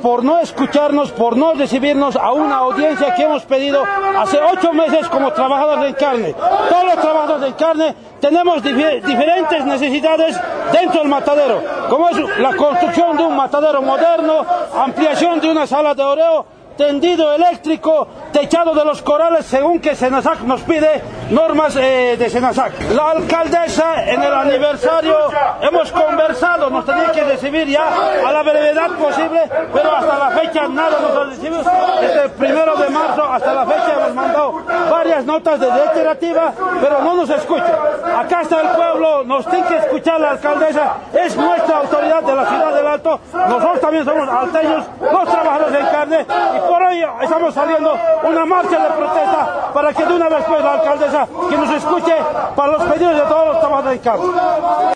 por no escucharnos, por no recibirnos a una audiencia que hemos pedido hace 8 meses como trabajadores en carne. Todos los trabajadores en carne tenemos diferentes necesidades dentro del matadero, como es la construcción de un matadero moderno, ampliación de una sala de oreo, tendido eléctrico, techado de los corrales según que Senasac nos pide normas de Senasac. La alcaldesa en el aniversario hemos conversado, nos tenía que recibir ya a la brevedad posible, pero hasta la fecha nada nos ha recibido. Desde el 1 de marzo hasta la fecha hemos mandado varias notas de reiterativa, pero no nos escucha. Acá está el pueblo, nos tiene que escuchar la alcaldesa, es nuestra autoridad de la ciudad del Alto, nosotros también somos alteños, los trabajadores en carne, y por hoy estamos saliendo una marcha de protesta para que de una vez pues la alcaldesa que nos escuche para los pedidos de todos los trabajadores en carne.